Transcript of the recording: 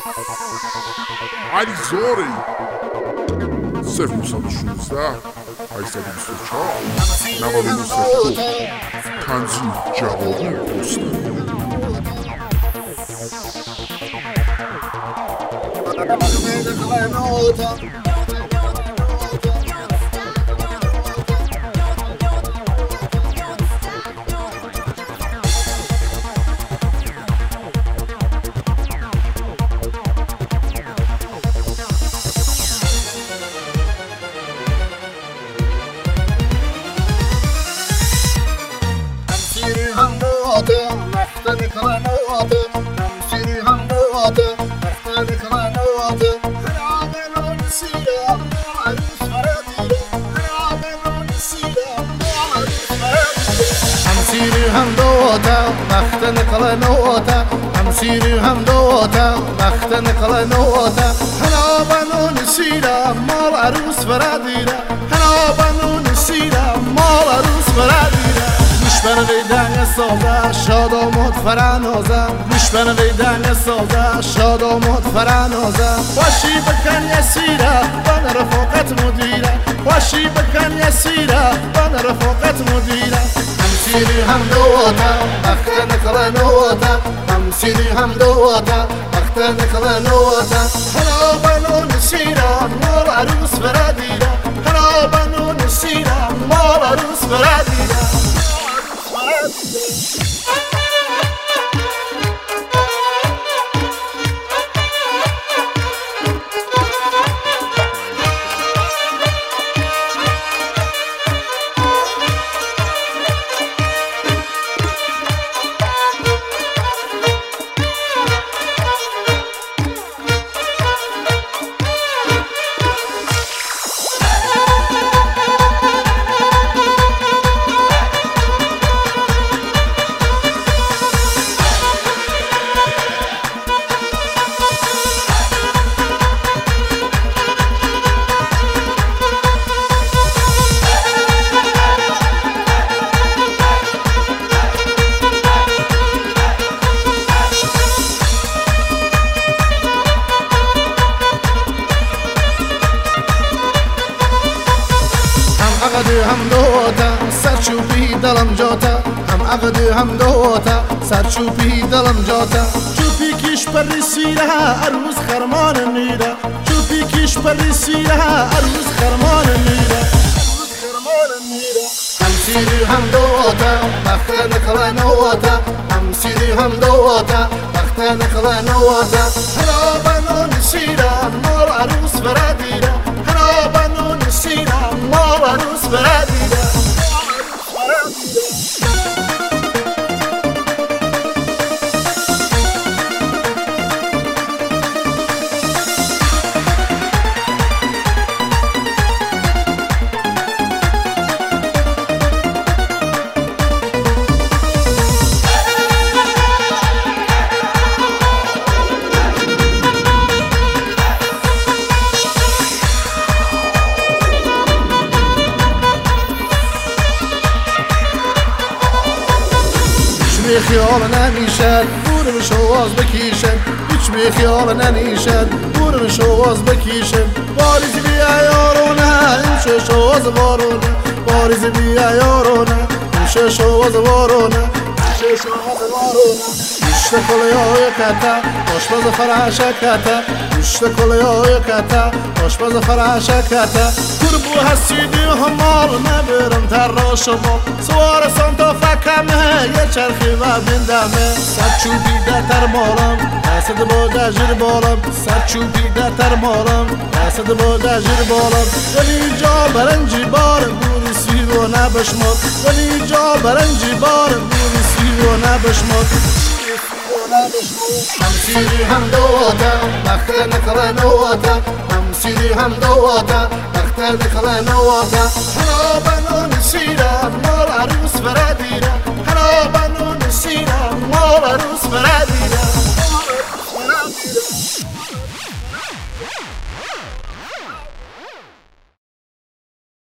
علی زوری 016 824 99 تنظیم جوابی پوسته هم دوتا وقت نقل نوتا هم سيري هم دوتا وقت نقل نوتا هلا بنو نسيرة مال عروس فراديرة هلا بنو نسيرة مال عروس فراديرة مش بنغيدان الصودا شاد وموت فرانوزا مش بنغيدان الصودا شاد وموت فرانوزا واشي بكن يسيرة وانا رفوقت مديرة واشي بكن يسيرة وانا رفوقت مديرة سيري هم دوتا وقت نقل نوتا هم سيري هم دوتا وقت نقل نوتا هلا بنو نسيرة مال عروس فراديرة هلا بنو نسيرة مال عروس فراديرة هم دوتا سرچوبی دلم جاتا هم عقد هم دوتا سرچوبی دلم جاتا چوبی کش پر سیره عروس خرمان میره چوبی کش پر سیره عروس خرمان میره هم سیری هم دوتا وقت نقل نوتا هم سیری هم دوتا وقت نقل نوتا هلا بنو نسیره مال عروس فرادیره هلا بنو نسیره مال عروس فرادیره خیال نمیشد بورم شواز بکیشن هیچ می خیال نمیشد بورم شواز بکیشن باریز بیا یارونه این شواز وارونه باریز بیا یارونه این شواز وارونه گوشت کلیای کتا آشپز فرشه کتا گوشت کلیای کتا آشپز فرشه کتا کربو هستیدی همال نبرم تر شما سوار سانتا فکمه یه چرخی و بندمه سرچوبی در مالم دست با دجر بالم سرچوبی در مالم دست با دجر بالم ولی جا برنجی بارم بوری سیرو نبشماد ولی جا برنجی بارم بوری سیرو نبشماد هم سيري هم دوتا وقت نقل نوتا هم سيري هم دوتا وقت نقل نوتا هلا بنو نسيرة